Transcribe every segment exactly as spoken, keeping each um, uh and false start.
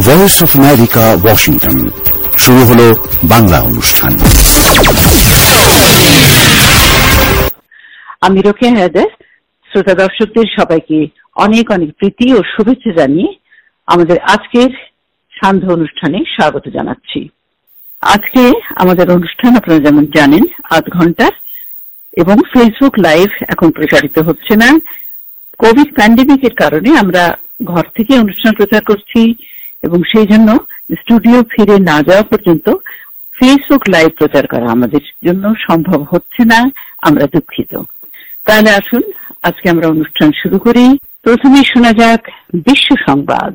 Voice of America, Washington. শুরু হলো বাংলা অনুষ্ঠান। আমি রোকেয়া হায়দার। শ্রোতা দর্শকদের সবাইকে অনেক অনেক প্রীতি ও শুভেচ্ছা জানিয়ে আমাদের আজকের সান্ধ্য অনুষ্ঠানে স্বাগত জানাচ্ছি। আজকে আমাদের অনুষ্ঠান আপনারা যেমন জানেন আধ ঘন্টার, এবং ফেসবুক লাইভ এখন প্রচারিত হচ্ছে না। কোভিড প্যান্ডেমিকের কারণে আমরা ঘর থেকে অনুষ্ঠান প্রচার করছি এবং সেই জন্য স্টুডিও ফিরে না যাওয়া পর্যন্ত ফেসবুক লাইভ প্রচার করা আমাদের জন্য সম্ভব হচ্ছে না। আমরা দুঃখিত। তাহলে আসুন আজকে আমরা অনুষ্ঠান শুরু করি। প্রথমে শোনা যাক বিশ্ব সংবাদ।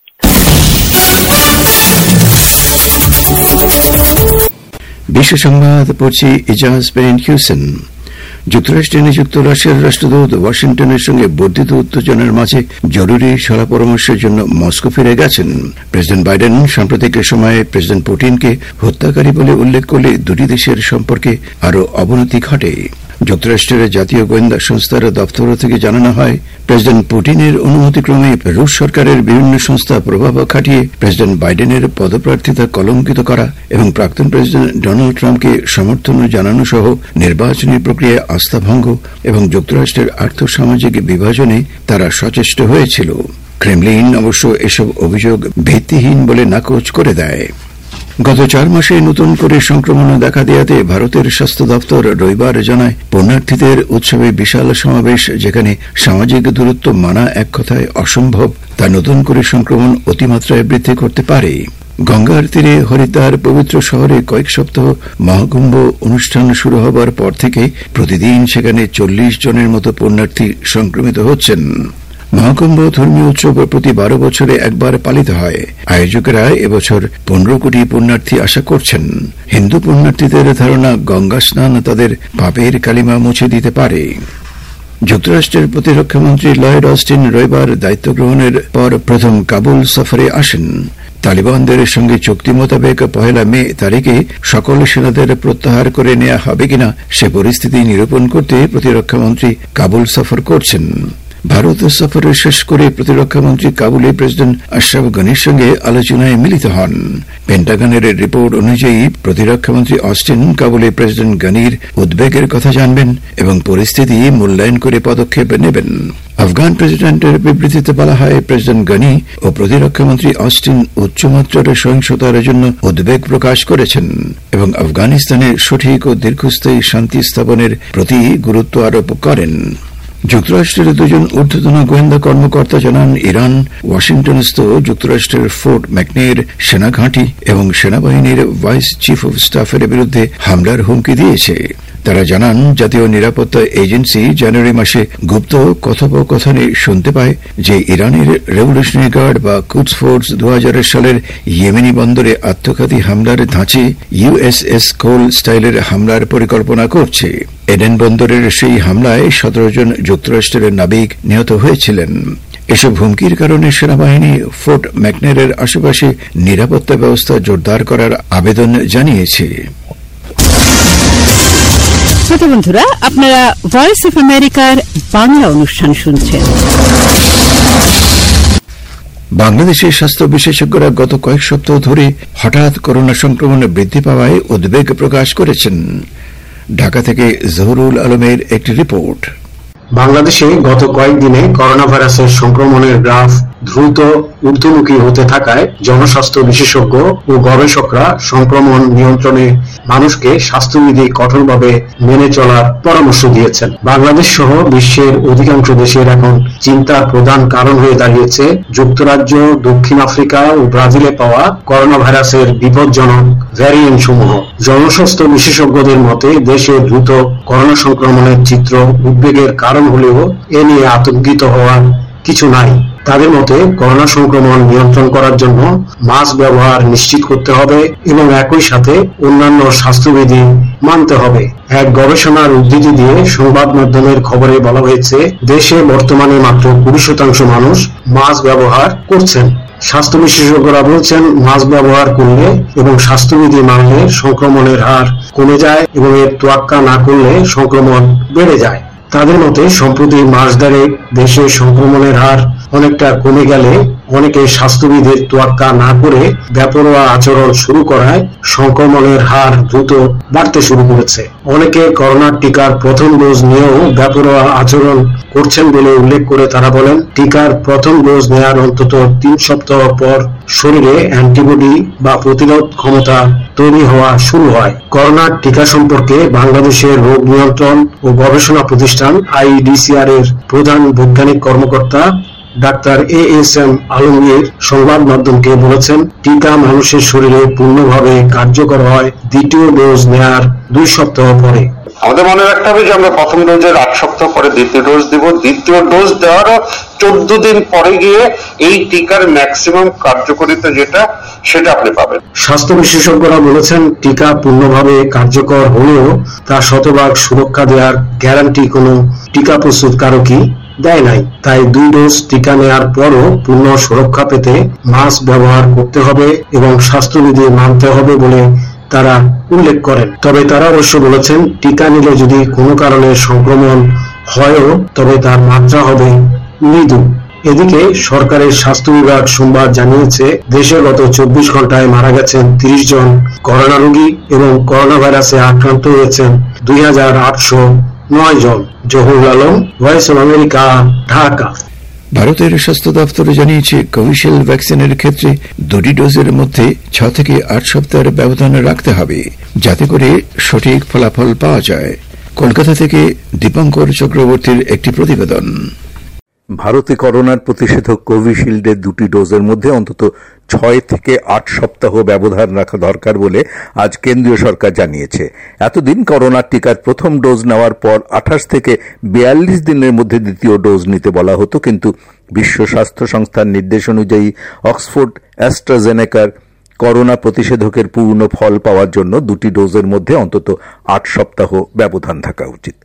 বিশ্ব সংবাদ পড়ছি ইজাজ বেরিন হিউসেন। যুক্তরাষ্ট্রে নিযুক্ত রাশিয়ার রাষ্ট্রদূত ওয়াশিংটনের সঙ্গে বর্ধিত উত্তেজনার মাঝে জরুরি সলা পরামর্শের জন্য মস্কো ফিরে গেছেন। প্রেসিডেন্ট বাইডেন সাম্প্রতিক সময়ে প্রেসিডেন্ট পুতিনকে হত্যাকারী বলে উল্লেখ করলে দুটি দেশের সম্পর্কে আরও অবনতি ঘটে। যুক্তরাষ্ট্রের জাতীয় গোয়েন্দা সংস্থার দপ্তর থেকে জানানো হয়, প্রেসিডেন্ট পুতিনের অনুমতিক্রমে রুশ সরকারের বিভিন্ন সংস্থা প্রভাব খাটিয়ে প্রেসিডেন্ট বাইডেনের পদপ্রার্থিতা কলঙ্কিত করা এবং প্রাক্তন প্রেসিডেন্ট ডোনাল্ড ট্রাম্পকে সমর্থন জানানো সহ নির্বাচনী প্রক্রিয়ায় আস্থাভঙ্গ এবং যুক্তরাষ্ট্রের আর্থসামাজিক বিভাজনে তারা সচেষ্ট হয়েছিল। ক্রেমলিন অবশ্য এসব অভিযোগ ভিত্তিহীন বলে নাকচ করে দেয়। গত চার মাসে নতুন করে সংক্রমণ দেখা দেয়াতে ভারতের স্বাস্থ্য দপ্তর রবিবার জানায়, পুণ্যার্থীদের উৎসবে বিশাল সমাবেশ যেখানে সামাজিক দূরত্ব মানা এক কথায় অসম্ভব, তা নতুন করে সংক্রমণ অতিমাত্রায় বৃদ্ধি করতে পারে। গঙ্গার তীরে হরিদ্বার পবিত্র শহরে কয়েক সপ্তাহ মহাকুম্ভ অনুষ্ঠান শুরু হবার পর থেকে প্রতিদিন সেখানে চল্লিশ জনের মতো পুণ্যার্থী সংক্রমিত হচ্ছেন। মহাকুম্ভ ধর্মীয় উৎসব প্রতি বারো বছরে একবার পালিত হয়। আয়োজকেরা এবছর পনেরো কোটি পুণ্যার্থী আশা করছেন। হিন্দু পুণ্যার্থীদের ধারণা, গঙ্গা স্নান তাদের পাপের কালিমা মুছে দিতে পারে। যুক্তরাষ্ট্রের প্রতিরক্ষামন্ত্রী লয়েড অস্টিন রবিবার দায়িত্ব গ্রহণের পর প্রথম কাবুল সফরে আসেন। তালিবানদের সঙ্গে চুক্তি মোতাবেক পহেলা মে তারিখে সকল সেনাদের প্রত্যাহার করে নেওয়া হবে কিনা সে পরিস্থিতি নিরূপণ করতে প্রতিরক্ষামন্ত্রী কাবুল সফর করছেন। ভারত সফর শেষ করে প্রতিরক্ষামন্ত্রী কাবুলে প্রেসিডেন্ট আশরাফ গনির সঙ্গে আলোচনায় মিলিত হন। পেন্টাগনের রিপোর্ট অনুযায়ী প্রতিরক্ষামন্ত্রী অস্টিন কাবুলে প্রেসিডেন্ট গনির উদ্বেগের কথা জানবেন এবং পরিস্থিতি মূল্যায়ন করে পদক্ষেপ নেবেন। আফগান প্রেসিডেন্টের বিবৃতিতে বলা হয়, প্রেসিডেন্ট গনি ও প্রতিরক্ষামন্ত্রী অস্টিন উচ্চমাত্রার সহিংসতার জন্য উদ্বেগ প্রকাশ করেছেন এবং আফগানিস্তানে সঠিক ও দীর্ঘস্থায়ী শান্তি স্থাপনের প্রতি গুরুত্ব আরোপ করেন। যুক্তরাষ্ট্রের দুজন ঊর্ধ্বতন গোয়েন্দা কর্মকর্তা জানান, ইরান ওয়াশিংটনস্থ যুক্তরাষ্ট্রের ফোর্ট ম্যাকনের সেনাঘাঁটি এবং সেনাবাহিনীর ভাইস চিফ অব স্টাফের বিরুদ্ধে হামলার হুমকি দিয়েছে। তারা জানান, জাতীয় নিরাপত্তা এজেন্সি জানুয়ারি মাসে গুপ্ত কথোপকথনে শুনতে পায় যে ইরানের রেভলিউশনারি গার্ড বা কুদস ফোর্স দু হাজার সালের ইয়েমেনি বন্দরে আত্মঘাতী হামলার ধাঁচে ইউএসএস কোল স্টাইলের হামলার পরিকল্পনা করছে। এডেন বন্দরের সেই হামলায় সতেরো জন যুক্তরাষ্ট্রের নাবিক নিহত হয়েছিলেন। এসব হুমকির কারণে সেনাবাহিনী ফোর্ট ম্যাকনেরের আশেপাশে নিরাপত্তা ব্যবস্থা জোরদার করার আবেদন জানিয়েছে। শ্রোতা বন্ধুরা, আপনারা ভয়েস অফ আমেরিকার বাংলা অনুষ্ঠান শুনছেন। বাংলাদেশের স্বাস্থ্য বিশেষজ্ঞরা গত কয়েক সপ্তাহ ধরে হঠাৎ করোনা সংক্রমণ বৃদ্ধি পাওয়ায় উদ্বেগ প্রকাশ করেছেন। ঢাকা থেকে জহুরুল আলমের একটি রিপোর্ট। বাংলাদেশে গত কয়েকদিনে করোনা ভাইরাসের সংক্রমণের গ্রাফ দ্রুত ঊর্ধ্বমুখী হতে থাকায় জনস্বাস্থ্য বিশেষজ্ঞ ও গবেষকরা সংক্রমণ নিয়ন্ত্রণে মানুষকে স্বাস্থ্যবিধি কঠোরভাবে মেনে চলার পরামর্শ দিয়েছেন। বাংলাদেশ সহ বিশ্বের অধিকাংশ দেশের এখন চিন্তার প্রধান কারণ হয়ে দাঁড়িয়েছে যুক্তরাজ্য, দক্ষিণ আফ্রিকা ও ব্রাজিলে পাওয়া করোনা ভাইরাসের বিপজ্জনক ভ্যারিয়েন্ট সমূহ। জনস্বাস্থ্য বিশেষজ্ঞদের মতে দেশে দ্রুত করোনা সংক্রমণের চিত্র উদ্বেগের কারণ হলেও এ নিয়ে আতঙ্কিত হওয়ার কিছু নাই। তাদের মতে করোনা সংক্রমণ নিয়ন্ত্রণ করার জন্য মাস্ক ব্যবহার নিশ্চিত করতে হবে এবং একই সাথে অন্যান্য স্বাস্থ্যবিধি মানতে হবে। এক গবেষণার উদ্ধৃতি দিয়ে সংবাদ মাধ্যমের খবরে বলা হয়েছে, দেশে বর্তমানে মাত্র কুড়ি শতাংশ মানুষ মাস্ক ব্যবহার করছেন। স্বাস্থ্য বিশেষজ্ঞরা বলছেন, মাস্ক ব্যবহার করলে এবং স্বাস্থ্যবিধি মানলে সংক্রমণের হার কমে যায় এবং এর তোয়াক্কা না করলে সংক্রমণ বেড়ে যায়। তাদের মতে সম্প্রতি মাস দেড়েক দেশে সংক্রমণের হার অনেকটা কমে গেলে অনেকে স্বাস্থ্যবিধির তোয়াক্কা না করে বেপরোয়া আচরণ শুরু করায় সংক্রমণের হার দ্রুত বাড়তে শুরু করেছে। অনেকে করোনার টিকার প্রথম ডোজ নিয়েও বেপরোয়া আচরণ করছেন বলে উল্লেখ করে তারা বলেন, টিকার প্রথম ডোজ নেয়ার অন্তত তিন সপ্তাহ পর শরীরে অ্যান্টিবডি বা প্রতিরোধ ক্ষমতা তৈরি হওয়া শুরু হয়। করোনার টিকা সম্পর্কে বাংলাদেশের রোগ নিয়ন্ত্রণ ও গবেষণা প্রতিষ্ঠান আইইডিসিআর এর প্রধান বৈজ্ঞানিক কর্মকর্তা doctor A S M Alamgir সংবাদ মাধ্যমকে বলেছেন, টিকা মানুষের শরীরে পূর্ণভাবে কার্যকর হয় দ্বিতীয় ডোজ নেয়ার দুই সপ্তাহ পরে। আমাদের মনে রাখতে হবে যে আমরা প্রথম ডোজের আট সপ্তাহ পরে দ্বিতীয় ডোজ দিব। দ্বিতীয় ডোজ দেওয়ার চোদ্দ দিন পরে গিয়ে এই টিকার ম্যাক্সিমাম কার্যকারিতা যেটা সেটা আপনি পাবেন। স্বাস্থ্য বিশেষজ্ঞরা বলেছেন, টিকা পূর্ণভাবে কার্যকর হলেও তা শতভাগ সুরক্ষা দেওয়ার গ্যারান্টি কোনো টিকা প্রস্তুতকারকই দেয় নাই। তাই দুই ডোজ টিকা নেওয়ার পরও পূর্ণ সুরক্ষা পেতে মাস্ক ব্যবহার করতে হবে এবং স্বাস্থ্যবিধি মানতে হবে বলে তারা উল্লেখ করেন। তবে তারা অবশ্য বলেছেন, টিকা নিলে যদি কোনো কারণে সংক্রমণ হয়ও তবে তার মাত্রা হবে মৃদু। এদিকে সরকারের স্বাস্থ্য বিভাগ সোমবার জানিয়েছে, দেশে গত চব্বিশ ঘন্টায় মারা গেছেন তিরিশ জন করোনা রোগী এবং করোনা ভাইরাসে আক্রান্ত হয়েছেন দুই হাজার আটশো নয় জন। Zahurul Alam, voice of America, Dhaka. ভারতের স্বাস্থ্য দপ্তর জানিয়েছে, কোভিশিল্ড ভ্যাকসিনের ক্ষেত্রে দুটি ডোজের মধ্যে ছ থেকে আট সপ্তাহের ব্যবধান রাখতে হবে, যাতে করে সঠিক ফলাফল পাওয়া যায়। কলকাতা থেকে দীপঙ্কর চক্রবর্তীর একটি প্রতিবেদন। ভারতে করোনার প্রতিষেধক কোভিশিল্ডের দুটি ডোজের মধ্যে অন্তত ছয় থেকে আট সপ্তাহ ব্যবধান রাখা দরকার বলে আজ কেন্দ্রীয় সরকার জানিয়েছে। এতদিন করোনার টিকার প্রথম ডোজ নেওয়ার পর আঠাশ থেকে বিয়াল্লিশ দিনের মধ্যে দ্বিতীয় ডোজ নিতে বলা হতো, কিন্তু বিশ্ব স্বাস্থ্য সংস্থার নির্দেশ অনুযায়ী অক্সফোর্ড অ্যাস্ট্রাজেনেকার করোনা প্রতিষেধকের পূর্ণ ফল পাওয়ার জন্য দুটি ডোজের মধ্যে অন্তত আট সপ্তাহ ব্যবধান থাকা উচিত।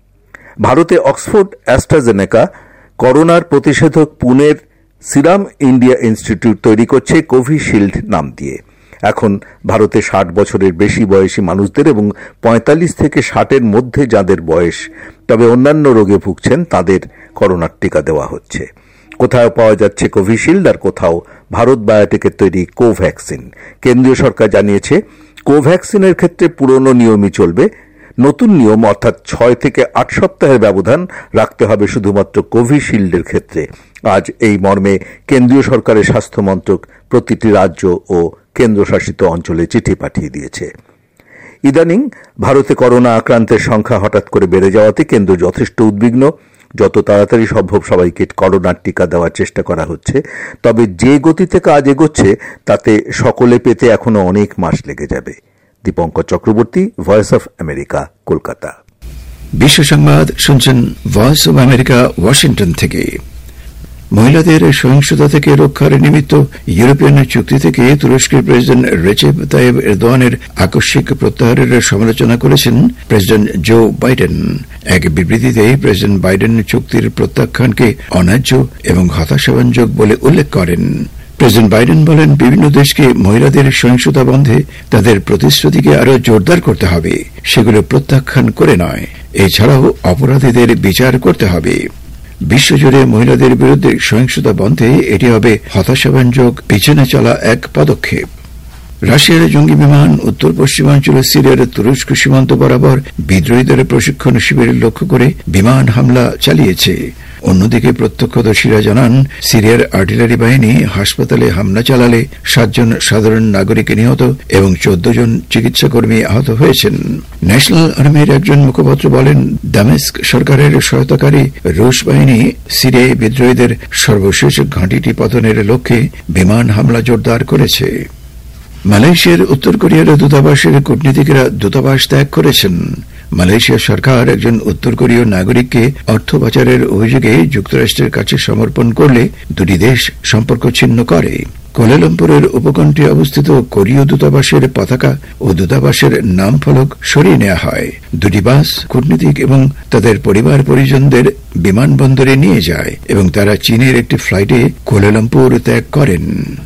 ভারতে অক্সফোর্ড অ্যাস্ট্রাজেনেকা করোনার প্রতিষেধক পুনের সিরাম ইন্ডিয়া ইনস্টিটিউট তৈরি করছে কোভিশিল্ড নাম দিয়ে। এখন ভারতে ষাট বছরের বেশি বয়সী মানুষদের এবং পঁয়তাল্লিশ থেকে ষাটের মধ্যে যাদের বয়স, তবে অন্যান্য রোগে ভুগছেন, তাদের করোনার টিকা দেওয়া হচ্ছে। কোথাও পাওয়া যাচ্ছে কোভিশিল্ড আর কোথাও ভারত বায়োটেকের তৈরি কোভ্যাক্সিন। কেন্দ্রীয় সরকার জানিয়েছে, কোভ্যাক্সিনের ক্ষেত্রে পুরনো নিয়মই চলবে। নতুন নিয়ম অর্থাৎ ছয় থেকে আট সপ্তাহের ব্যবধান রাখতে হবে শুধুমাত্র কোভিশিল্ডের ক্ষেত্রে। আজ এই মর্মে কেন্দ্রীয় সরকারের স্বাস্থ্য মন্ত্রক প্রতিটি রাজ্য ও কেন্দ্রশাসিত অঞ্চলে চিঠি পাঠিয়ে দিয়েছে। ইদানিং ভারতে করোনা আক্রান্তের সংখ্যা হঠাৎ করে বেড়ে যাওয়াতে কেন্দ্র যথেষ্ট উদ্বিগ্ন। যত তাড়াতাড়ি সম্ভব সবাইকে করোনার টিকা দেওয়ার চেষ্টা করা হচ্ছে, তবে যে গতিতে কাজ এগোচ্ছে তাতে সকলে পেতে এখনো অনেক মাস লেগে যাবে। Dipankar Chakraborty, voice of America, Kolkata. বিশ্ব সংবাদ শুনছেন ভয়েস অব আমেরিকা, ওয়াশিংটন থেকে। মহিলাদের সহিংসতা থেকে রক্ষার নিমিত্ত ইউরোপিয়ান চুক্তি থেকে তুরস্কের প্রেসিডেন্ট রেচেপ তাইয়েব এরদোয়ানের আকস্মিক প্রত্যাহারের সমালোচনা করেছেন প্রেসিডেন্ট জো বাইডেন। এক বিবৃতিতে প্রেসিডেন্ট বাইডেন চুক্তির প্রত্যাখ্যানকে অন্যায্য এবং হতাশাব্যঞ্জক বলে উল্লেখ করেন। প্রেসিডেন্ট বাইডেন বলেন, বিভিন্ন দেশকে মহিলাদের সহিংসতা বন্ধে তাদের প্রতিশ্রুতিকে আরও জোরদার করতে হবে, সেগুলো প্রত্যাখ্যান করে নয়। এছাড়াও অপরাধীদের বিচার করতে হবে। বিশ্বজুড়ে মহিলাদের বিরুদ্ধে সহিংসতা বন্ধে এটি হবে হতাশাব্যঞ্জক, পিছনে চলা এক পদক্ষেপ। রাশিয়ার জঙ্গি বিমান উত্তর পশ্চিমাঞ্চলে সিরিয়ার তুরস্ক সীমান্ত বরাবর বিদ্রোহীদের প্রশিক্ষণ শিবির লক্ষ্য করে বিমান হামলা চালিয়েছে। অন্যদিকে প্রত্যক্ষদর্শীরা জানান, সিরিয়ার আর্টিলারি বাহিনী হাসপাতালে হামলা চালালে সাতজন সাধারণ নাগরিক নিহত এবং চোদ্দ জন চিকিৎসাকর্মী আহত হয়েছেন। ন্যাশনাল আর্মির একজন মুখপাত্র বলেন, দামেস্ক সরকারের সহায়তাকারী রুশ বাহিনী সিরিয়ায় বিদ্রোহীদের সর্বশেষ ঘাঁটিটি পতনের লক্ষ্যে বিমান হামলা জোরদার করেছে। মালয়েশিয়ার উত্তর কোরিয়ার দূতাবাসের কূটনীতিকেরা দূতাবাস ত্যাগ করেছেন। মালয়েশিয়া সরকার একজন উত্তর কোরীয় নাগরিককে অর্থ পাচারের অভিযোগে যুক্তরাষ্ট্রের কাছে সমর্পণ করলে দুটি দেশ সম্পর্ক ছিন্ন করে। কুয়ালালামপুরের উপকণ্ঠে অবস্থিত কোরীয় দূতাবাসের পতাকা ও দূতাবাসের নাম ফলক সরিয়ে নেওয়া হয়। দুটি বাস কূটনীতিক এবং তাদের পরিবার পরিজনদের বিমানবন্দরে নিয়ে যায় এবং তারা চীনের একটি ফ্লাইটে কুয়ালালামপুর ত্যাগ করেন।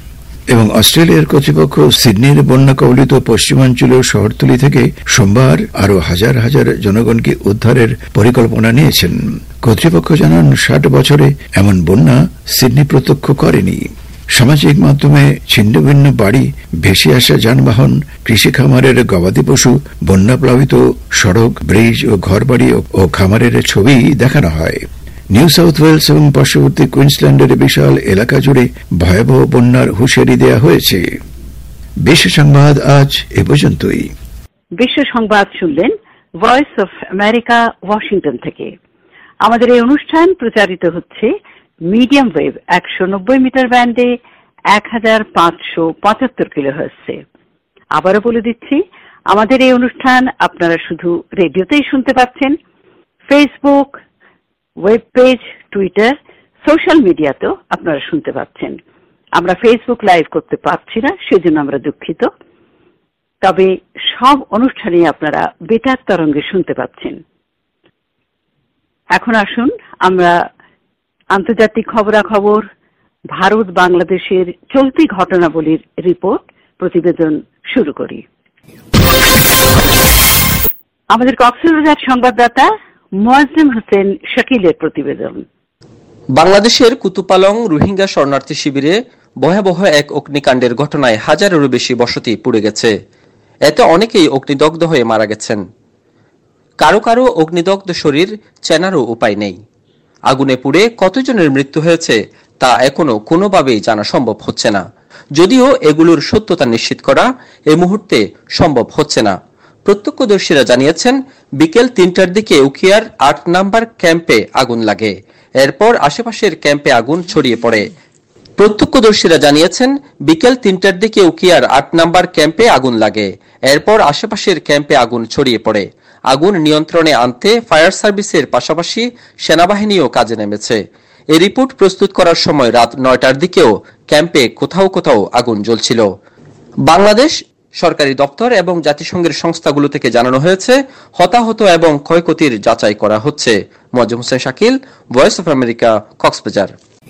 এবং অস্ট্রেলিয়ার কর্তৃপক্ষ সিডনির বন্যা কবলিত পশ্চিমাঞ্চলীয় শহরতলি থেকে সোমবার আরও হাজার হাজার জনগণকে উদ্ধারের পরিকল্পনা নিয়েছেন। কর্তৃপক্ষ জানান ষাট বছরে এমন বন্যা সিডনি প্রত্যক্ষ করেনি। সামাজিক মাধ্যমে ছিন্নভিন্ন বাড়ি, ভেসে আসা যানবাহন, কৃষি খামারের গবাদি পশু, বন্যাপ্লাবিত সড়ক, ব্রিজ ও ঘরবাড়ি ও খামারের ছবি দেখানো হয়। নিউ সাউথ ওয়েলস এবং পার্শ্ববর্তী কুইন্সল্যান্ডের বিশাল এলাকা জুড়ে ভয়াবহ বন্যার হুঁশিয়ারি দেওয়া হয়েছে। বিশ্ব সংবাদ আজ এ পর্যন্তই। বিশ্ব সংবাদ শুনলেন ভয়েস অফ আমেরিকা, ওয়াশিংটন থেকে। আমাদের এই অনুষ্ঠান প্রচারিত হচ্ছে মিডিয়াম ওয়েভ একশো নব্বই মিটার ব্যান্ডে এক হাজার পাঁচশো পঁচাত্তর কিলোহার্টজে। আবারও বলে দিচ্ছি, আমাদের এই অনুষ্ঠান আপনারা শুধু রেডিওতেই শুনতে পাচ্ছেন। Facebook, web page, Twitter, social মিডিয়াতেও আপনারা শুনতে পাচ্ছেন। আমরা ফেসবুক লাইভ করতে পারছি না, সেজন্য আমরা দুঃখিত। তবে সব অনুষ্ঠানই আপনারা বেতার তরঙ্গে শুনতে পাচ্ছেন। এখন আসুন আমরা আন্তর্জাতিক খবরাখবর, ভারত বাংলাদেশের চলতি ঘটনাবলীর রিপোর্ট প্রতিবেদন শুরু করি। আমাদের কক্সবাজার সংবাদদাতা মোয়াজ্জেম হোসেন শাকিলের প্রতিবেদন। বাংলাদেশের কুতুপালং রোহিঙ্গা শরণার্থী শিবিরে ভয়াবহ এক অগ্নিকাণ্ডের ঘটনায় হাজারেরও বেশি বসতি পুড়ে গেছে। এতে অনেকেই অগ্নিদগ্ধ হয়ে মারা গেছেন। কারো কারো অগ্নিদগ্ধ শরীর চেনারও উপায় নেই। আগুনে পুড়ে কতজনের মৃত্যু হয়েছে তা এখনো কোনোভাবেই জানা সম্ভব হচ্ছে না। যদিও এগুলোর সত্যতা নিশ্চিত করা এই মুহূর্তে সম্ভব হচ্ছে না। প্রত্যক্ষদর্শীরা জানিয়েছেন, বিকেল তিনটার দিকে উখিয়ার আট নাম্বার ক্যাম্পে আগুন লাগে। এরপর আশেপাশের ক্যাম্পে আগুন ছড়িয়ে পড়ে। প্রত্যক্ষদর্শীরা জানিয়েছেন, বিকেল তিনটার দিকে উখিয়ার আট নাম্বার ক্যাম্পে আগুন লাগে। এরপর আশেপাশের ক্যাম্পে আগুন ছড়িয়ে পড়ে। আগুন নিয়ন্ত্রণে আনতে ফায়ার সার্ভিসের পাশাপাশি সেনাবাহিনীও কাজে নেমেছে। এই রিপোর্ট প্রস্তুত করার সময় রাত নয়টার দিকেও ক্যাম্পে কোথাও কোথাও আগুন জ্বলছিল। বাংলাদেশ সরকারি দপ্তর এবং জাতিসংঘের সংস্থাগুলো থেকে জানানো হয়েছে, হতাহত এবং ক্ষয়ক্ষতির যাচাই করা হচ্ছে। Moazzem Hossain Shakil, voice of America, Cox's Bazar.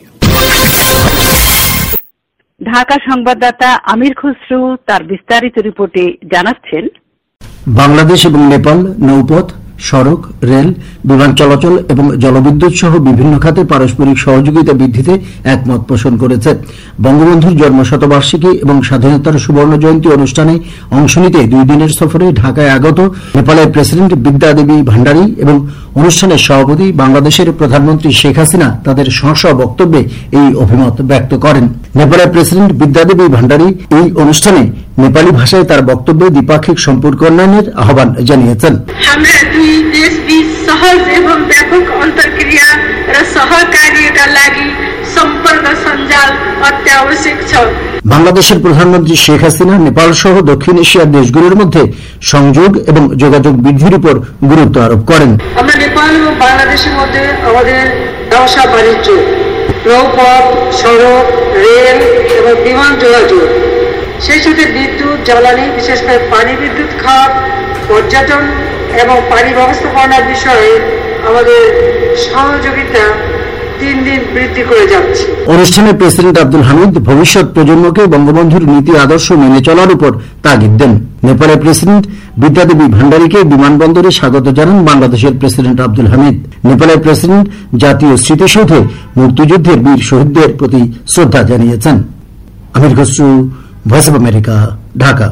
Dhaka সংবাদদাতা আমির খসরু তার বিস্তারিত রিপোর্টে জানাচ্ছেন, বাংলাদেশ এবং নেপাল নৌপথ, সড়ক, রেল, বিমান চলাচল এবং জলবিদ্যুৎ সহ বিভিন্ন খাতে পারস্পরিক সহযোগিতা বৃদ্ধিতে একমত পোষণ করেছে। বঙ্গবন্ধুর জন্মশতবার্ষিকী এবং স্বাধীনতার সুবর্ণ জয়ন্তী অনুষ্ঠানে অংশ নিতে দুই দিনের সফরে ঢাকায় আগত নেপালের প্রেসিডেন্ট বিদ্যা দেবী ভান্ডারী এবং অনুষ্ঠানের সভাপতি বাংলাদেশের প্রধানমন্ত্রী শেখ হাসিনা তাদের স্ব বক্তব্যে এই অভিমত ব্যক্ত করেন। নেপালের প্রেসিডেন্ট বিদ্যা দেবী ভান্ডারী এই অনুষ্ঠানে নেপালি ভাষায় তার বক্তব্যে দ্বিপাক্ষিক সম্পর্ক উন্নয়নের আহ্বান জানিয়েছেন। আমরা দুই দেশ बीच सहज एवं व्यापक अन्तर्क्रिया र सहकार्यका लागि सम्पर्क सञ्जाल अत्यावश्यक छ। বাংলাদেশের প্রধানমন্ত্রী শেখ হাসিনা নেপাল সহ দক্ষিণ এশিয়ার দেশগুলোর মধ্যে সংযোগ এবং যোগাযোগ বৃদ্ধির উপর গুরুত্ব আরোপ করেন। আমরা নেপাল এবং বাংলাদেশের মধ্যে আমাদের ব্যবসা বাণিজ্য, নৌপথ, সড়ক, রেল এবং বিমান যোগাযোগ, সেই সাথে বিদ্যুৎ, জ্বালানি, বিশেষ করে পানি বিদ্যুৎ খাত, পর্যটন এবং পানি ব্যবস্থাপনার বিষয়ে আমাদের সহযোগিতা দিন দিন বৃদ্ধি করে যাচ্ছে। অনুষ্ঠানে প্রেসিডেন্ট আব্দুল হামিদ ভবিষ্যৎ প্রজন্মকে বঙ্গবন্ধুর নীতি আদর্শ মেনে চলার উপর তাগিদ দেন। নেপালের প্রেসিডেন্ট বিদ্যা দেবী ভান্ডারীকে বিমানবন্দরে স্বাগত জানান বাংলাদেশের প্রেসিডেন্ট আব্দুল হামিদ। নেপালের প্রেসিডেন্ট জাতীয় স্মৃতিসৌধে মুক্তিযুদ্ধের বীর শহীদদের প্রতি শ্রদ্ধা জানিয়েছেন। Amir Khasru, voice of America, Dhaka.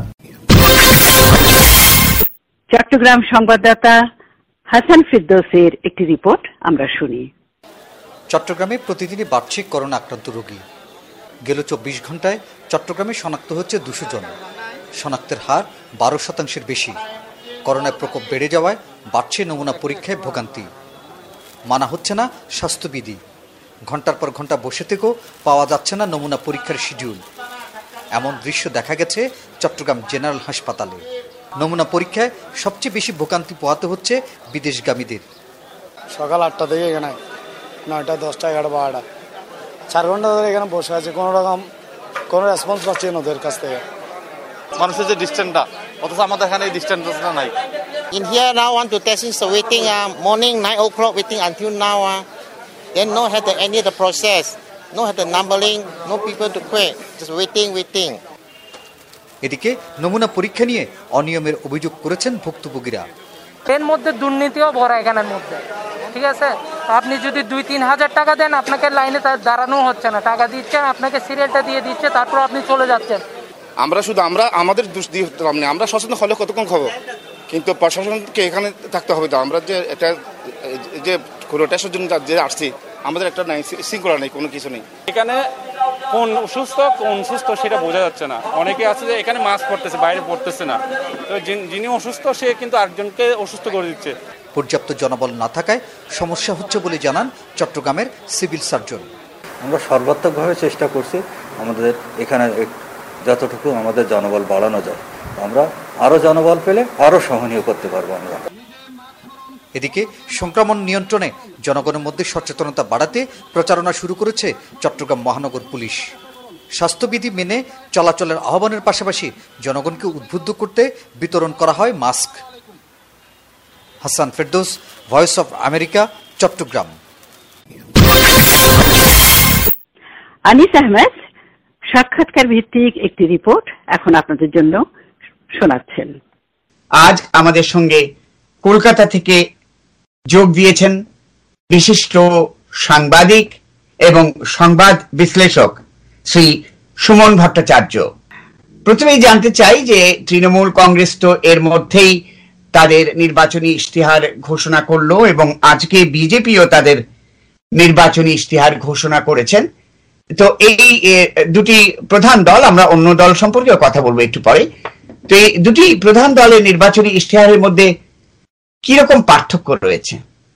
Chattogram সংবাদদাতা হাসান ফিরদৌসের একটি রিপোর্ট আমরা শুনি। চট্টগ্রামে প্রতিদিনই বাড়ছে করোনা আক্রান্ত রোগী। গেল চব্বিশ ঘন্টায় চট্টগ্রামে শনাক্ত হচ্ছে দুশো জন। শনাক্তের হার বারো শতাংশের বেশি। করোনার প্রকোপ বেড়ে যাওয়ায় বাড়ছে নমুনা পরীক্ষায় ভোগান্তি। মানা হচ্ছে না স্বাস্থ্যবিধি। ঘন্টার পর ঘন্টা বসে থেকেও পাওয়া যাচ্ছে না নমুনা পরীক্ষার শিডিউল। এমন দৃশ্য দেখা গেছে চট্টগ্রাম জেনারেল হাসপাতালে। নমুনা পরীক্ষায় সবচেয়ে বেশি ভোগান্তি পোহাতে হচ্ছে বিদেশগামীদের। সকাল আটটা থেকে এখানে নয়টা, দশটা, এগারো, বারোটা, চার ঘন্টা ধরে এখানে বসে আছে। কোনো রকম কোনো রেসপন্স পাচ্ছি না ওদের কাছ থেকে। মানুষের যে ডিস্টেন্সটা, অথচ আমাদের এখানে এই ডিস্টেন্সটা নাই। In here now want to testing so waiting uh, morning nine o'clock waiting until now uh, then no have the, any of the process No have the numbering, no people to quit, just waiting, waiting. এদিকে নমুনা পরীক্ষা নিয়ে অনিয়মের অভিযোগ করেছেন ভুক্তভোগীরা। এর মধ্যে দুর্নীতিও ভরা এখানের মধ্যে, ঠিক আছে। আপনি যদি দুই তিন হাজার টাকা দেন, আপনাকে লাইনে দাঁড়ানো হচ্ছে না, টাকা দিচ্ছেন, আপনাকে সিরিয়ালটা দিয়ে দিচ্ছে, তারপর আপনি চলে যাচ্ছেন। আমরা শুধু আমরা আমাদের দোষ দিয়ে না, আমরা সচেতন হলে কতক্ষণ খবর, কিন্তু প্রশাসনকে এখানে থাকতে হবে। তো আমরা যে এটা যে কোনো টেস্টের জন্য যে আসছি, আমাদের একটা নাই শৃঙ্খলা নেই, কোনো কিছু নেই। এখানে কোন অসুস্থ কোন সুস্থ সেটা বোঝা যাচ্ছে না। অনেকে আছে যে এখানে মাস্ক পরতেছে, বাইরে পড়তেছে না, তো যিনি অসুস্থ সে কিন্তু আরেকজনকে অসুস্থ করে দিচ্ছে। পর্যাপ্ত জনবল না থাকায় সমস্যা হচ্ছে বলে জানান চট্টগ্রামের সিভিল সার্জন। আমরা সর্বাত্মকভাবে চেষ্টা করছি আমাদের এখানে যতটুকু আমাদের জনবল বাড়ানো যায়, আমরা আরো জনবল পেলে আরো সহনীয় করতে পারবো আমরা। এদিকে সংক্রমণ নিয়ন্ত্রণে জনগণের মধ্যে সচেতনতা বাড়াতে প্রচারণা শুরু করেছে চট্টগ্রাম মহানগর পুলিশ। স্বাস্থ্যবিধি মেনে চলাচলের আহ্বানের পাশাপাশি জনগণকে উদ্বুদ্ধ করতে বিতরণ করা হয় mask. Hasan Ferdous, voice of America, Chattogram. Anis Ahmed সাক্ষাৎকার ভিত্তিক একটি রিপোর্ট এখন আপনাদের জন্য শোনাচ্ছেন। আজ আমাদের সঙ্গে কলকাতা থেকে যোগ দিয়েছেন বিশিষ্ট সাংবাদিক এবং সংবাদ বিশ্লেষক শ্রী সুমন ভট্টাচার্য। প্রথমেই জানতে চাই যে তৃণমূল কংগ্রেস তো এর মধ্যেই তাদের নির্বাচনী ইশতেহার ঘোষণা করলো এবং আজকে বিজেপিও তাদের নির্বাচনী ইশতেহার ঘোষণা করেছেন। তো এই দুটি প্রধান দল, আমরা অন্য দল সম্পর্কেও কথা বলবো একটু পরে, তো এই দুটি প্রধান দলের নির্বাচনী ইশতেহারের মধ্যে কি রকম পার্থক্য রয়েছে?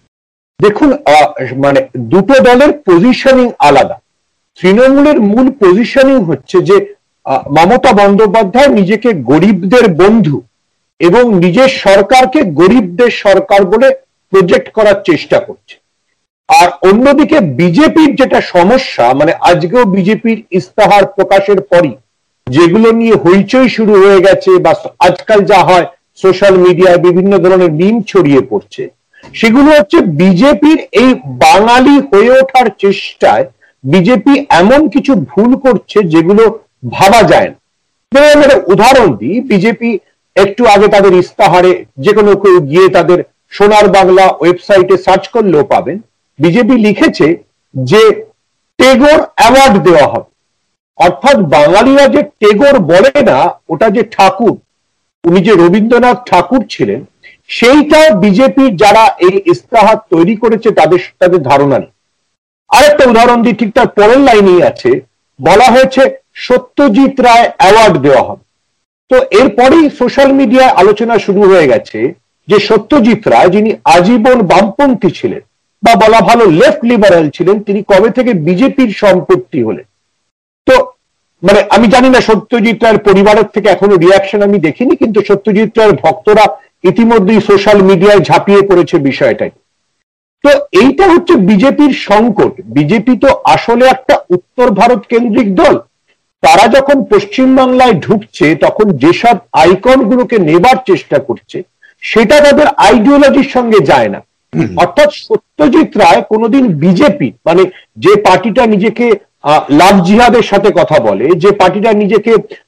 দেখুন, মানে দুটো দলের পজিশনিং আলাদা। তৃণমূলের মূল পজিশনিং হচ্ছে যে মমতা বন্দ্যোপাধ্যায় নিজেকে গরিবদের বন্ধু এবং নিজের সরকারকে গরিবদের সরকার বলে প্রজেক্ট করার চেষ্টা করছে। আর অন্যদিকে বিজেপির যেটা সমস্যা, মানে আজকেও বিজেপির ইস্তাহার প্রকাশের পরই যেগুলো নিয়ে হইচই শুরু হয়ে গেছে বা আজকাল যা হয় সোশ্যাল মিডিয়ায় বিভিন্ন ধরনের মিম ছড়িয়ে পড়ছে, সেগুলো হচ্ছে বিজেপির এই বাঙালি হয়ে ওঠার চেষ্টায় বিজেপি এমন কিছু ভুল করছে যেগুলো ভাবা যায় না। একটা উদাহরণ দিই, বিজেপি একটু আগে তাদের ইস্তাহারে যে কোনো কেউ গিয়ে তাদের সোনার বাংলা ওয়েবসাইটে সার্চ করলেও পাবেন, বিজেপি লিখেছে যে টেগোর অ্যাওয়ার্ড দেওয়া হবে। অর্থাৎ বাঙালিরা যে টেগোর বলে না, ওটা যে ঠাকুর, উনি যে রবীন্দ্রনাথ ঠাকুর ছিলেন, সেইটা বিজেপির যারা এই ইস্তাহার তৈরি করেছে তাদের তাদের ধারণা নেই। আরেকটা উদাহরণ দিই, ঠিক তার পরের লাইনেই আছে, বলা হয়েছে সত্যজিৎ রায় অ্যাওয়ার্ড দেওয়া হবে। তো এরপরেই সোশ্যাল মিডিয়ায় আলোচনা শুরু হয়ে গেছে যে সত্যজিৎ রায়, যিনি আজীবন বামপন্থী ছিলেন বা বলা ভালো লেফট লিবারাল ছিলেন, তিনি কবে থেকে বিজেপির সম্পত্তি হলেন। তো মানে আমি জানি না সত্যজিৎ রায়ের পরিবারের থেকে এখনো রিয়াকশন আমি দেখিনি, কিন্তু সত্যজিৎ রায়ের ভক্তরা ইতিমধ্যেই সোশ্যাল মিডিয়ায় ঝাঁপিয়ে পড়েছে বিষয়টাই। তো এইটা হচ্ছে বিজেপির সংকট। বিজেপি তো আসলে একটা উত্তর ভারত কেন্দ্রিক দল। তারা যখন পশ্চিমবাংলায় ঢুকছে তখন যেসব আইকন গুলোকে নেবার চেষ্টা করছে সেটা তাদের আইডিওলজির সঙ্গে যায় না। অর্থাৎ সত্যজিৎ রায় কোনোদিন বিজেপি, মানে যে পার্টিটা নিজেকে লাভ জিহাদের সাথে কথা বলে, যে পার্টিটা নিজেকে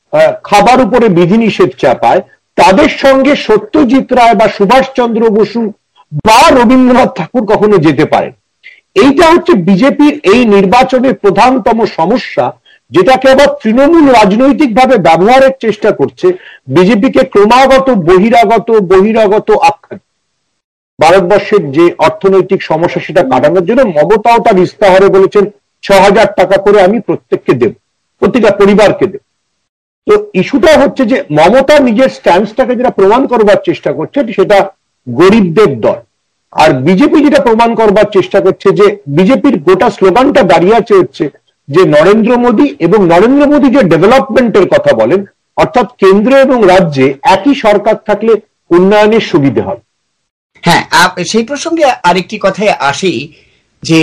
খাবার উপরে বিধিনিষেধ চাপায়, তাদের সঙ্গে সত্যজিৎ রায় বা সুভাষচন্দ্র বসু বা রবীন্দ্রনাথ ঠাকুর কখনো যেতে পারেন। এইটা হচ্ছে বিজেপির এই নির্বাচনের প্রধানতম সমস্যা, যেটাকে আবার তৃণমূল রাজনৈতিকভাবে ব্যবহারের চেষ্টা করছে বিজেপিকে ক্রমাগত বহিরাগত বহিরাগত আখ্যা। ভারতবর্ষের যে অর্থনৈতিক সমস্যা সেটা কাটানোর জন্য মমতাও তার ইস্তাহারে বলেছেন ছ হাজার টাকা করে আমি প্রত্যেককে দেব, প্রতিটা পরিবারকে দেব। তো ইস্যুটা হচ্ছে যে মমতা নিজের স্ট্যান্সটাকে যেটা প্রমাণ করবার চেষ্টা করছে সেটা গরিবদের দল, আর বিজেপি যেটা প্রমাণ করবার চেষ্টা করছে যে বিজেপির গোটা স্লোগানটা দাঁড়িয়ে আছে হচ্ছে যে নরেন্দ্র মোদী, এবং নরেন্দ্র মোদী যে ডেভেলপমেন্টের কথা বলেন, অর্থাৎ কেন্দ্র এবং রাজ্যে একই সরকার থাকলে উন্নয়নের সুবিধা হবে। হ্যাঁ, সেই প্রসঙ্গে আরেকটি কথায় আসি যে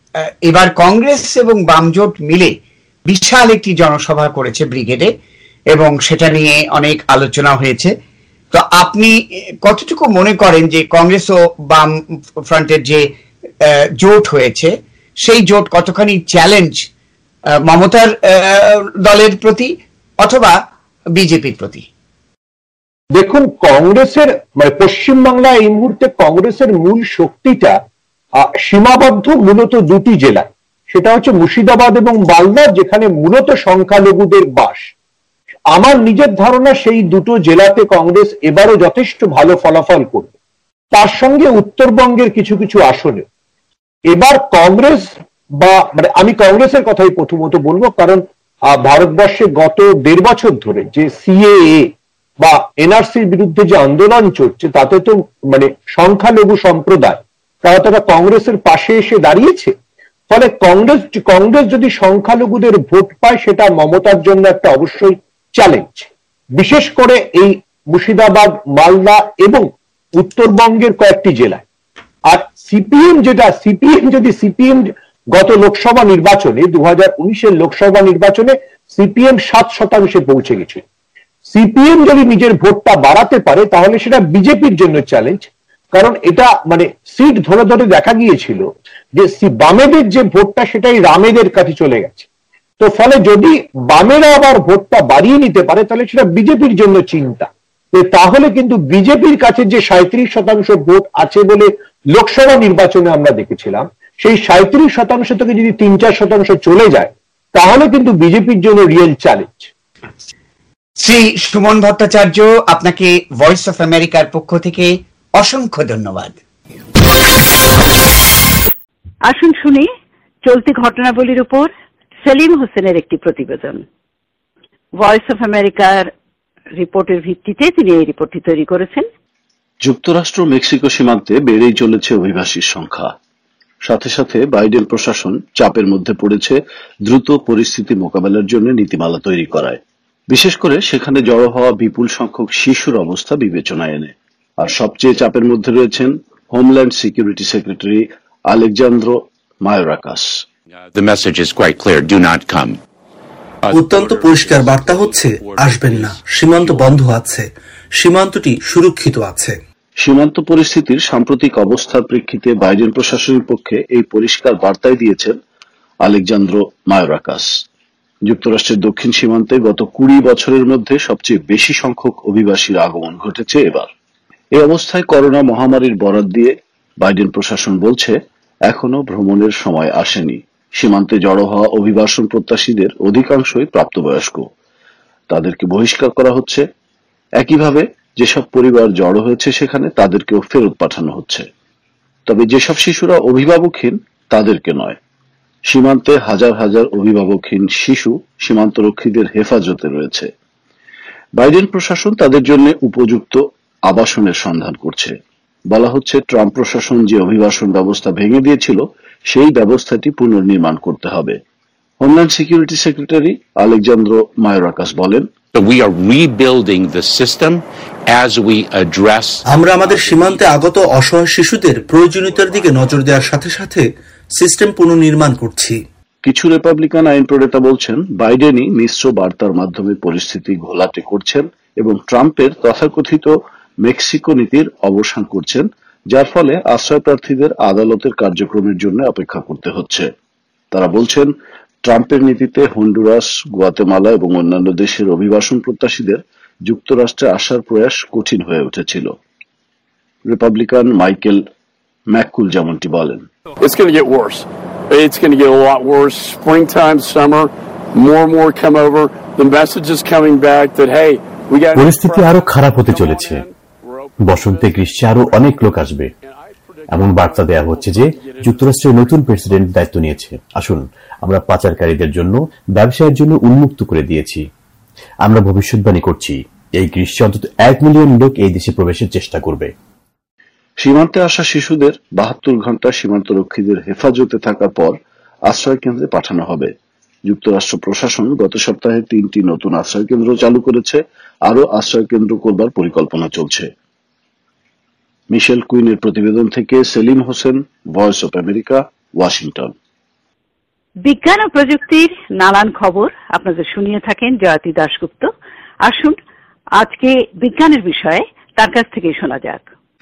এবার কংগ্রেস এবং বামজোট মিলে বিশাল একটি জনসভা করেছে ব্রিগেডে এবং সেটা নিয়ে অনেক আলোচনা হয়েছে। তো আপনি কতটুকু মনে করেন যে কংগ্রেস ও বাম ফ্রন্টের যে জোট হয়েছে সেই জোট কতখানি চ্যালেঞ্জ মমতার দলের প্রতি অথবা বিজেপির প্রতি? দেখুন, কংগ্রেসের মানে পশ্চিমবাংলায় এই মুহূর্তে কংগ্রেসের মূল শক্তিটা সীমাবদ্ধ মূলত দুটি জেলায়, সেটা হচ্ছে মুর্শিদাবাদ এবং মালদা, যেখানে মূলত সংখ্যালঘুদের বাস। আমার নিজের ধারণা সেই দুটো জেলাতে কংগ্রেস এবারও যথেষ্ট ভালো ফলাফল করবে। তার সঙ্গে উত্তরবঙ্গের কিছু কিছু আসনে এবার কংগ্রেস বা মানে আমি কংগ্রেসের কথাই প্রথমত বলবো, কারণ ভারতবর্ষে গত দেড় বছর ধরে যে সিএএ বা এনআরসির বিরুদ্ধে যে আন্দোলন চলছে তাতে তো মানে সংখ্যালঘু সম্প্রদায় তারা তারা কংগ্রেসের পাশে এসে দাঁড়িয়েছে। ফলে কংগ্রেস কংগ্রেস যদি সংখ্যালঘুদের ভোট পায় সেটা মমতার জন্য একটা অবশ্যই চ্যালেঞ্জ, বিশেষ করে এই মুর্শিদাবাদ, মালদা এবং উত্তরবঙ্গের কয়েকটি জেলায়। আর সিপিএম যেটা সিপিএম যদি সিপিএম গত লোকসভা নির্বাচনে দু হাজার উনিশের লোকসভা নির্বাচনে সিপিএম সাত শতাংশে পৌঁছে গেছে। সিপিএম যদি নিজের ভোটটা বাড়াতে পারে তাহলে সেটা বিজেপির জন্য চ্যালেঞ্জ, কারণ এটা মানে সিট ধরে ধরে দেখা গিয়েছিল যে বামেদের যে ভোটটা সেটাই রামেদের কাছে চলে গেছে। তো ফলে যদি বামেরা আবার ভোটটা বাড়িয়ে নিতে পারে তাহলে সেটা বিজেপির জন্য চিন্তা। তাহলে কিন্তু বিজেপির কাছে যে সাঁত্রিশ শতাংশ ভোট আছে বলে লোকসভা নির্বাচনে আমরা দেখেছিলাম, সেই সাঁত্রিশ শতাংশ থেকে যদি তিন চার শতাংশ চলে যায় তাহলে কিন্তু বিজেপির জন্য রিয়েল চ্যালেঞ্জ। শ্রী সুমন ভট্টাচার্য, আপনাকে ভয়েস অফ আমেরিকার পক্ষ থেকে অসংখ্য ধন্যবাদ। আসুন শুনি চলতি ঘটনাবলীর উপর সেলিম হোসেনের একটি প্রতিবেদন। ভয়েস অফ আমেরিকার রিপোর্টের ভিত্তিতে তিনি এই রিপোর্টটি তৈরি করেছেন। যুক্তরাষ্ট্র মেক্সিকো সীমান্তে বেড়েই চলেছে অভিবাসীর সংখ্যা। সাথে সাথে বাইডেন প্রশাসন চাপের মধ্যে পড়েছে দ্রুত পরিস্থিতি মোকাবেলার জন্য নীতিমালা তৈরি করায়, বিশেষ করে সেখানে জড়ো হওয়া বিপুল সংখ্যক শিশুর অবস্থা বিবেচনায় এনে। আর সবচেয়ে চাপের মধ্যে রয়েছেন homeland security secretary Alejandro Mayorkas. The message is quite clear, do not come. অত্যন্ত পরিষ্কার বার্তা হচ্ছে, আসবেন না। সীমান্ত বন্ধ আছে, সীমান্তটি সুরক্ষিত আছে। সীমান্ত পরিস্থিতির সাম্প্রতিক অবস্থার প্রেক্ষিতে বাইডেন প্রশাসনের পক্ষে এই পরিষ্কার বার্তাই দিয়েছেন আলেকজান্দ্রো মায়োরাকাস। যুক্তরাষ্ট্রের দক্ষিণ সীমান্তে গত কুড়ি বছরের মধ্যে সবচেয়ে বেশি সংখ্যক অভিবাসীর আগমন ঘটেছে এবার। এই অবস্থায় করোনা মহামারীর বরাত দিয়ে বাইডেন প্রশাসন বলছে, এখনো ভ্রমণের সময় আসেনি। সীমান্তে জড়ো হওয়া অভিবাসন প্রত্যাশীদের অধিকাংশই প্রাপ্তবয়স্ক, তাদেরকে বহিষ্কার করা হচ্ছে। একইভাবে যেসব পরিবার জড়ো হয়েছে সেখানে তাদেরকেও ফেরত পাঠানো হচ্ছে। তবে যেসব শিশুরা অভিভাবকহীন তাদেরকে নয়। সীমান্তে হাজার হাজার অভিভাবকহীন শিশু সীমান্তরক্ষীদের হেফাজতে রয়েছে। বাইডেন প্রশাসন তাদের জন্য উপযুক্ত আবাসনের সন্ধান করছে। বলা হচ্ছে, ট্রাম্প প্রশাসন যে অভিবাসন ব্যবস্থা ভেঙে দিয়েছিল সেই ব্যবস্থাটি পুনর্নির্মাণ করতে হবে। Homeland security secretary Alejandro Mayorkas বলেন, We are rebuilding the system as we address. আমরা আমাদের সীমান্তে আগত অসহায় শিশুদের প্রয়োজনীয়তার দিকে নজর দেওয়ার সাথে সাথে সিস্টেম পুনর্নির্মাণ করছি। কিছু রিপাবলিকান আইন প্রণেতা বলছেন, বাইডেনই মিশ্র বার্তার মাধ্যমে পরিস্থিতি ঘোলাটে করছেন এবং ট্রাম্পের তথাকথিত মেক্সিকো নীতির অবসান করছেন, যার ফলে আশ্রয় প্রার্থীদের আদালতের কার্যক্রমের জন্য অপেক্ষা করতে হচ্ছে। তারা বলছেন, ট্রাম্পের নীতিতে হন্ডুরাস, গুয়াতেমালা এবং অন্যান্য দেশের অভিবাসন প্রত্যাশীদের যুক্তরাষ্ট্রে আসার প্রয়াস কঠিন হয়ে উঠেছিল। রিপাবলিকান মাইকেল ম্যাককুল যেমনটি বলেন, It's going to get worse. It's going to get a lot worse. Springtime, summer, more and more come over. The message is coming back that, hey, we got... পরিস্থিতি আরো খারাপ হতে চলেছে। বসন্তে গ্রীষ্মে আরো অনেক লোক আসবে। এমন বার্তা দেওয়া হচ্ছে যে যুক্তরাষ্ট্রের নতুন প্রেসিডেন্ট দায়িত্ব নিয়েছে। আসুন, আমরা পাচারকারীদের জন্য, ব্যবসায়ের জন্য উন্মুক্ত করে দিয়েছি। আমরা ভবিষ্যৎবাণী করছি, এই গ্রীষ্মে অন্তত এক মিলিয়ন লোক এই দেশে প্রবেশের চেষ্টা করবে। সীমান্তে আসা শিশুদের বাহাত্তর ঘন্টা সীমান্তরক্ষীদের হেফাজতে থাকার পর আশ্রয় কেন্দ্রে পাঠানো হবে। যুক্তরাষ্ট্র প্রশাসন গত সপ্তাহে তিনটি নতুন আশ্রয় কেন্দ্র চালু করেছে, আরও আশ্রয় কেন্দ্র করবার পরিকল্পনা চলছে। মিশেল কুইনের প্রতিবেদন থেকে Selim Hossain, voice of America, Washington. বিজ্ঞান ও প্রযুক্তির নানান খবর আপনাদের শুনিয়ে থাকেন জয়তী দাশগুপ্ত। আসুন আজকে বিজ্ঞানের বিষয়ে তার কাছ থেকে শোনা যাক।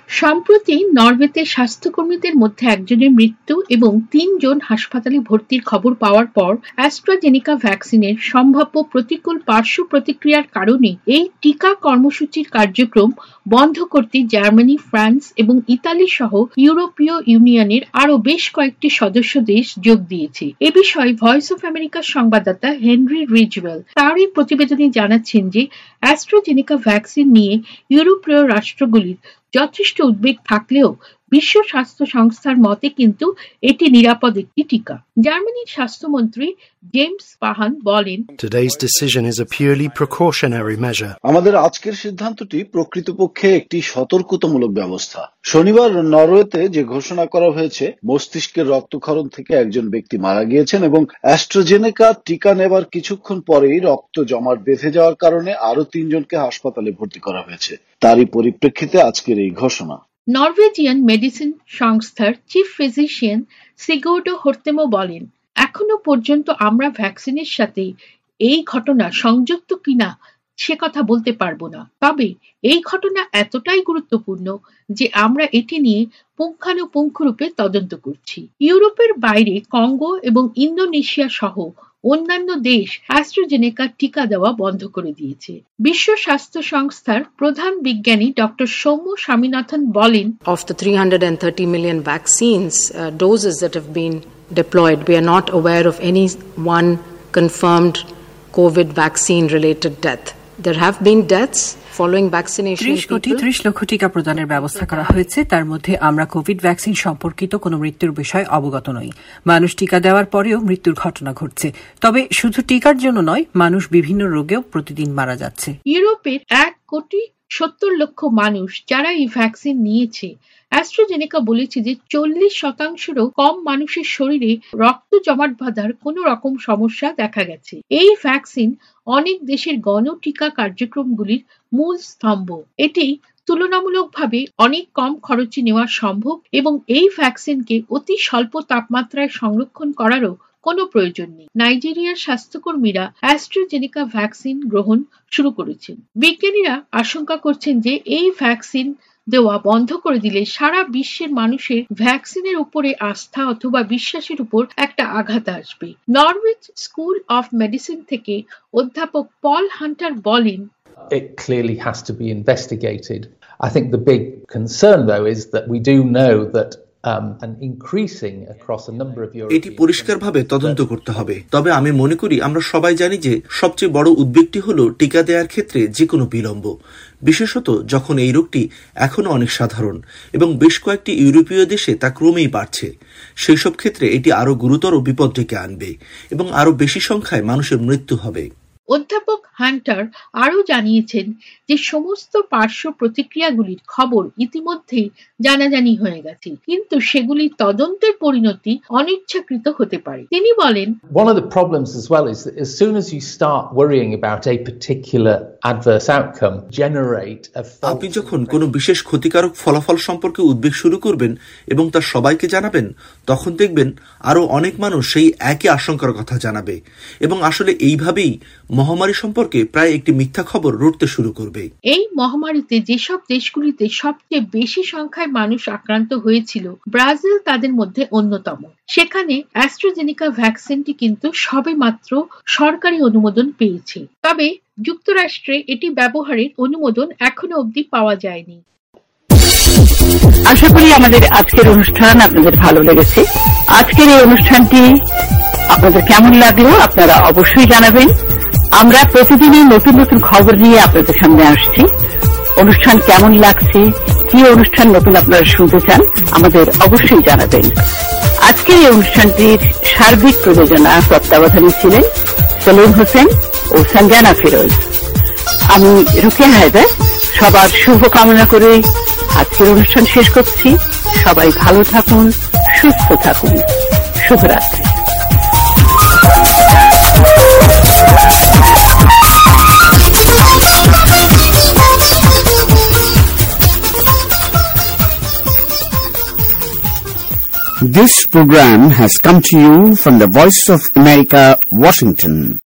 সম্প্রতি নরওয়েতে স্বাস্থ্যকর্মীদের মধ্যে একজনের মৃত্যু এবং তিনজন হাসপাতালে ভর্তির খবর পাওয়ার পর অ্যাস্ট্রাজেনেকা ভ্যাকসিনের সম্ভাব্য প্রতিকূল পার্শ্ব প্রতিক্রিয়ার কারণে এই টিকা কর্মসূচির কার্যক্রম বন্ধ করতে জার্মানি, ফ্রান্স এবং ইতালি সহ ইউরোপীয় ইউনিয়নের আরও বেশ কয়েকটি সদস্য দেশ যোগ দিয়েছে। এ বিষয়ে ভয়েস অফ আমেরিকার সংবাদদাতা হেনরি রিজওয়েল তার এই প্রতিবেদনে জানাচ্ছেন যে অ্যাস্ট্রাজেনেকা ভ্যাকসিন নিয়ে ইউরোপীয় রাষ্ট্রগুলির যথেষ্ট উদ্বেগ থাকলেও বিশ্ব স্বাস্থ্য সংস্থার মতে কিন্তু এটি নিরাপদ একটি টিকা। জার্মানির স্বাস্থ্যমন্ত্রী জেমস পাহান বলেন, Today's decision is a purely precautionary measure. আমাদের আজকের সিদ্ধান্তটি প্রকৃতপক্ষে একটি সতর্কতামূলক ব্যবস্থা। শনিবার নরওয়েতে যে ঘোষণা করা হয়েছে, মস্তিষ্কের রক্তক্ষরণ থেকে একজন ব্যক্তি মারা গিয়েছেন এবং অ্যাস্ট্রাজেনেকা টিকা নেবার কিছুক্ষণ পরেই রক্ত জমাট বেঁধে যাওয়ার কারণে আরো তিনজনকে হাসপাতালে ভর্তি করা হয়েছে। তারই পরিপ্রেক্ষিতে আজকের এই ঘোষণা। নরওয়েজিয়ান মেডিসিন সংস্থার চিফ ফিজিশিয়ান সিগোর্ডো হর্তেমো বলেন, এখনো পর্যন্ত আমরা ভ্যাকসিনের সাথে এই ঘটনা সংযুক্ত কিনা সে কথা বলতে পারবো না, তবে এই ঘটনা এতটাই গুরুত্বপূর্ণ যে আমরা এটি নিয়ে পুঙ্খানুপুঙ্খরূপে তদন্ত করছি। ইউরোপের বাইরে কঙ্গো এবং ইন্দোনেশিয়া সহ অন্যান্য দেশ অ্যাস্ট্রাজেনেকা টিকা দেওয়া বন্ধ করে দিয়েছে। বিশ্ব স্বাস্থ্য সংস্থার প্রধান বিজ্ঞানী ডক্টর সৌম্য স্বামীনাথন বলেন, Of the three hundred thirty million vaccines uh, doses that have been deployed, we are not aware of any one confirmed COVID vaccine related death. There have been deaths following vaccination. ত্রিশ কোটি ত্রিশ লক্ষ টিকা প্রদানের ব্যবস্থা করা হয়েছে। তার মধ্যে আমরা কোভিড ভ্যাকসিন সম্পর্কিত কোনো মৃত্যুর বিষয়ে অবগত নই। মানুষ টিকা দেওয়ার পরেও মৃত্যুর ঘটনা ঘটছে, তবে শুধু টিকার জন্য নয়, মানুষ বিভিন্ন রোগেও প্রতিদিন মারা যাচ্ছে। ইউরোপের এক কোটি সত্তর লক্ষ মানুষ যারা এই ভ্যাকসিন নিয়েছে, অ্যাস্ট্রাজেনেকা বলেছে যে চল্লিশ শতাংশেরও কম মানুষের শরীরে রক্ত জমাট বাঁধার কোন রকম সমস্যা দেখা গেছে। এই ভ্যাকসিন অনেক দেশের গণ টিকা কার্যক্রমগুলির মূল স্তম্ভ। এটি তুলনামূলকভাবে অনেক কম খরচে নেওয়া সম্ভব এবং এই ভ্যাকসিনকে অতি স্বল্প তাপমাত্রায় সংরক্ষণ করারও কোনো প্রয়োজন নেই। নাইজেরিয়ার স্বাস্থ্যকর্মীরা অ্যাস্ট্রাজেনেকা ভ্যাকসিন গ্রহণ শুরু করেছেন। বিজ্ঞানীরা আশঙ্কা করছেন যে এই ভ্যাকসিন দেওয়া বন্ধ করে দিলে সারা বিশ্বের মানুষের ভ্যাকসিনের উপরে আস্থা অথবা বিশ্বাসের উপর একটা আঘাত আসবে। নরউইচ স্কুল অফ মেডিসিন থেকে অধ্যাপক পল হান্টার বলেন, It clearly has to be investigated. I think the big concern, though, is that we do know that um, an increasing across a number of European এটি পরিষ্কারভাবে তদন্ত করতে হবে। তবে আমি মনে করি আমরা সবাই জানি যে সবচেয়ে বড় উদ্বেগটি হলো টিকা দেওয়ার ক্ষেত্রে যে কোনো বিলম্ব, বিশেষত যখন এই রোগটি এখনো অনেক সাধারণ এবং বেশ কয়েকটি ইউরোপীয় দেশে তা ক্রমেই বাড়ছে। সেই সব ক্ষেত্রে এটি আরো গুরুতর বিপদ ডেকে আনবে এবং আরো বেশি সংখ্যায় মানুষের মৃত্যু হবে। অধ্যাপক হান্টার আরও জানিয়েছেন যে সমস্ত পার্শ্ব প্রতিক্রিয়াগুলির খবর ইতিমধ্যেই জানাজানি হয়ে গেছে, কিন্তু সেগুলি তদন্তের পরিণতি অনিচ্ছাকৃত হতে পারে। তিনি বলেন, One of the problems as well is that as soon as you start worrying about a particular adverse outcome, generate a আপনি যখন কোনো বিশেষ ক্ষতিকারক ফলাফল সম্পর্কে উদ্বেগ শুরু করবেন এবং তা সবাইকে জানাবেন, তখন দেখবেন আরো অনেক মানুষ সেই একই আশঙ্কার কথা জানাবে এবং আসলে এইভাবেই মহামারী সম্পর্কে প্রায় একটি মিথ্যা খবর রটতে শুরু করবে। এই মহামারীতে যেসব দেশগুলিতে সবচেয়ে বেশি সংখ্যায় মানুষ আক্রান্ত হয়েছিল, ব্রাজিল তাদের মধ্যে অন্যতম। সেখানে অ্যাস্ট্রাজেনেকা ভ্যাকসিনটি কিন্তু সবেমাত্র সরকারি অনুমোদন পেয়েছে, তবে যুক্তরাষ্ট্রে এটি ব্যবহারের অনুমোদন এখনো অবধি পাওয়া যায়নি। আশা করি আমাদের আজকের অনুষ্ঠান আপনাদের ভালো লেগেছে। আজকের এই অনুষ্ঠানটি আপনাদের কেমন লাগলো আপনারা অবশ্যই জানাবেন। আমরা প্রতিদিনই নতুন নতুন খবর নিয়ে আপনাদের সামনে আসছি। অনুষ্ঠান কেমন লাগছে, কি অনুষ্ঠান নতুন আপনারা শুনতে চান, আমাদের অবশ্যই জানাবেন। আজকের এই অনুষ্ঠানটির সার্বিক প্রযোজনা তত্ত্বাবধানে ছিলেন সেলিম হোসেন ও সঞ্জানা ফিরোজ। আমি রুকিয়া হায়দার সবার শুভ কামনা করে আজকের অনুষ্ঠান শেষ করছি। সবাই ভালো থাকুন, সুস্থ থাকুন। শুভরাত্রি। This program has come to you from the Voice of America, Washington.